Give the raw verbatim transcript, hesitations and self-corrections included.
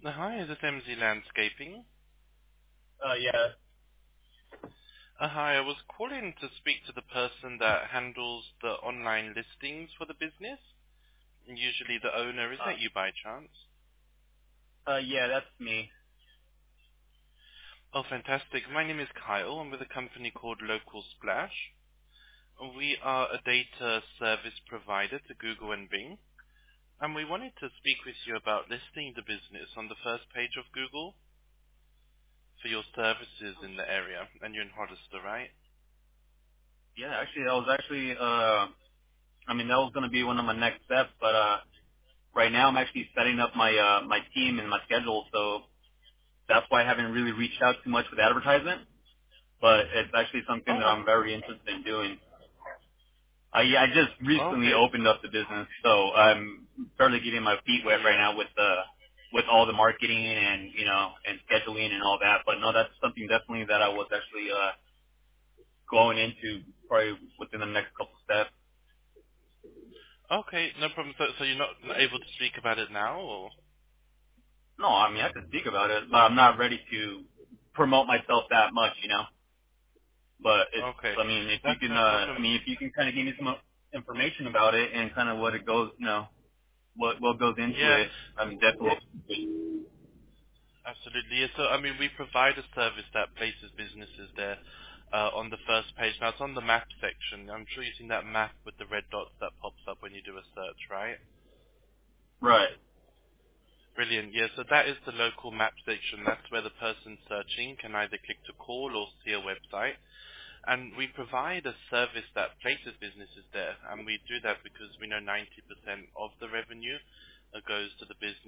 Uh, Hi, is it M Z Landscaping? Uh, yeah. Uh, Hi, I was calling to speak to the person that handles the online listings for the business. Usually the owner. Is that you Uh, by chance? uh, yeah, that's me. Oh, fantastic. My name is Kyle. I'm with a company called Local Splash. We are a data service provider to Google and Bing, and we wanted to speak with you about listing the business on the first page of Google for your services in the area. And you're in Hollister, right? Yeah, actually, that was actually, uh, I mean, that was going to be one of my next steps, but, uh, right now I'm actually setting up my, uh, my team and my schedule, so that's why I haven't really reached out too much with advertisement, but it's actually something that Oh, I'm very interested in doing. I, I just recently okay. opened up the business, so I'm barely getting my feet wet right Yeah. now with the, with all the marketing and, you know, and scheduling and all that, but no, that's something definitely that I was actually, uh, going into probably within the next couple steps. Okay, no problem. So, so you're not not able to speak about it now, or? No, I mean I can speak about it, but I'm not ready to promote myself that much, you know. But it's, Okay, I mean, if you that's can, no uh, I problem. mean, if you can kind of give me some information about it and kind of what it goes, you know, what what goes into Yeah, it, I mean, definitely. absolutely. Yeah, so, I mean, we provide a service that places businesses there uh, on the first page. Now, it's on the map section. I'm sure you've seen that map with the red dots that pops up when you do a search, right? Right. Brilliant. Yeah, so that is the local map section. That's where the person searching can either click to call or see a website. And we provide a service that places businesses there. And we do that because we know ninety percent of the revenue uh, goes to the business.